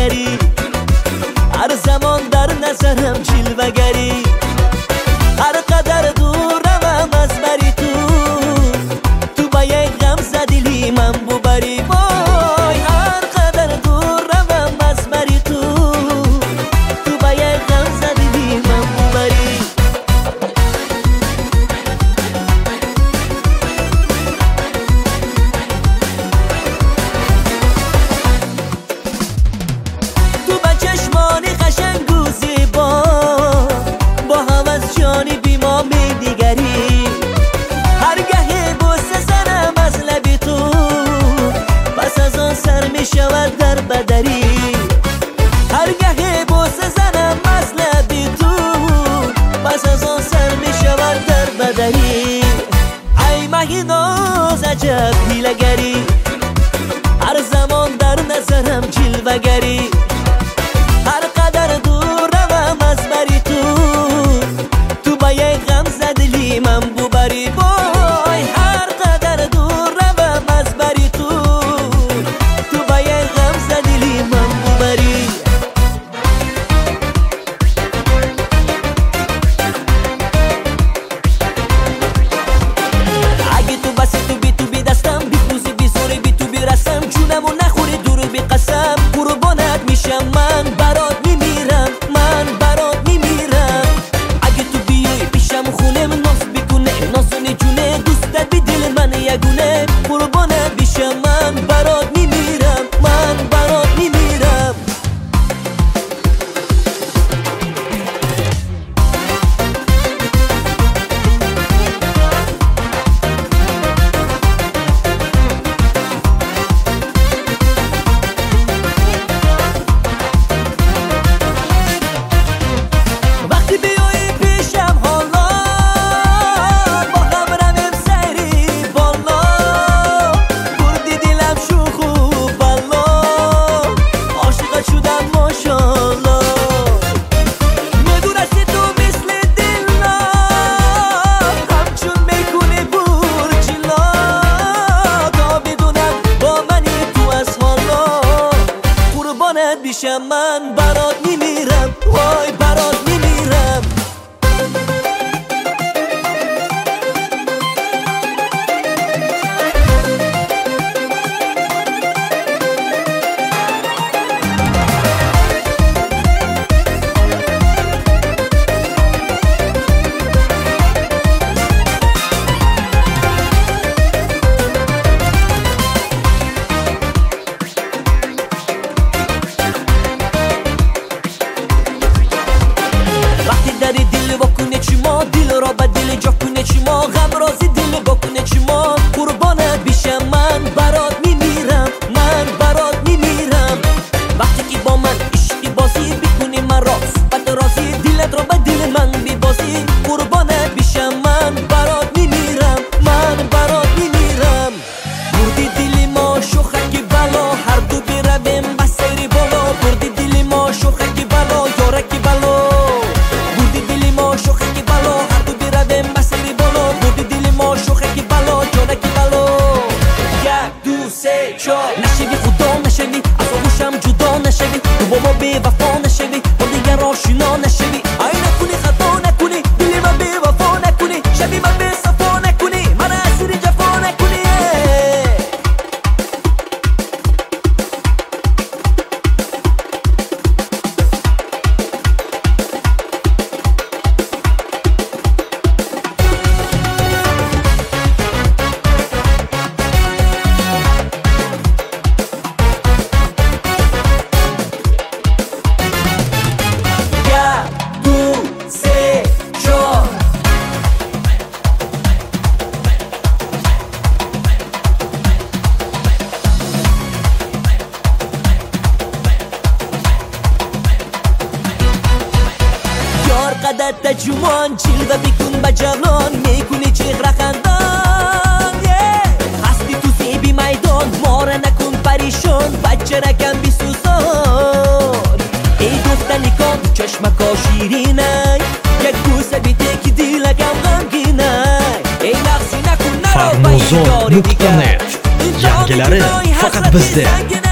جلوگری، هر زمان در نظرم جلوگری. هر قدر دورم از بری تو با یک غم زدیلی من ببری. وای هر قدر دورم از بری تو با یک غم زدیلی من ببری. تو با چشمانی قشنگ و زیبا، با هوس جانی بی ما می دیگری. هر گهی بوسه زنم از لبی تو، پس از آن سر می شود در بدری. هر گهی بوسه زنم از لبی تو، پس از آن سر می شود در بدری. ای مهی ناز عجب هیلگری، هر زمان در نظرم جلوگری. هر قدر دورم از بری تو با یک غم زدلی من ببری. وای هر قدر دورم از بری تو با یک غم زدلی من ببری. اگه تو بسی تو بی دستم، بی پوزی بی زوری بی تو بی رسم، جونمو نخوری دورو بی قسم. قربانت میشم من برات میمیرم، من برات میمیرم. اگه تو بیای پیشم خونم ناز بیکنه، نازونی جونه دوستت بی دل من یگونه. قربانت میشم من برات میمیرم، من برات میمیرم. وقتی بیایی پیشم حالا، با هم رویم سری بالا. بردی دلم شوخ و بلا، عاشقت شدم ماشالله. میدونستی تو مثل دلا، همچون میکنی برجلا. تا بدونم با منی تو از حالا، قربانت بیشم من برات میمیرم، وای برات میمیرم. وقتی داری دل بکنه چیما، دل را به دل جا کنه چیما. غم رازی دل بکنه چیما، قربانت بیشم من برات میمیرم، من برات میمیرم. وقتی که با من عشقی بازی بکنی من راز بعد رازی، دلت را به دل من بیبازی. قربانت بیشم من برات میمیرم، من برات میمیرم. بردی دل ما شوخکی بلا، هر دو برویم بسری بالا. بردی دل ما شوخکی بلا، یارکی بلا. بردی دل ما شوخکی بلا، هر دو برویم بسری بالا. بردی دل ما شوخکی بلا، یارکی بلا. یک دو سه چهار، نشوی خدا نشوی، از آغوشم جدا نشوی. تو با ما بی وفا نشوی، با دیگر آشنا نشوی. ای نکنی خطا نکنی، دل من بی وفا نکنی. شبی من بی صفا نکنی، من اسیر جفا نکنی. قدر تجوان جلوه بکن با جوان، میکنی چهره خندان. هستی تو زیبی میدان، ما را نکن پریشان، بچه رکم بیسوزان. ای دختنی کن چشمکا شیرینه، یک بوسه بیده که دیلگم غمگینه. ای لغزی نکن نرو با این یاری دیگر، Farmozon.net Yangilari faqat bizda.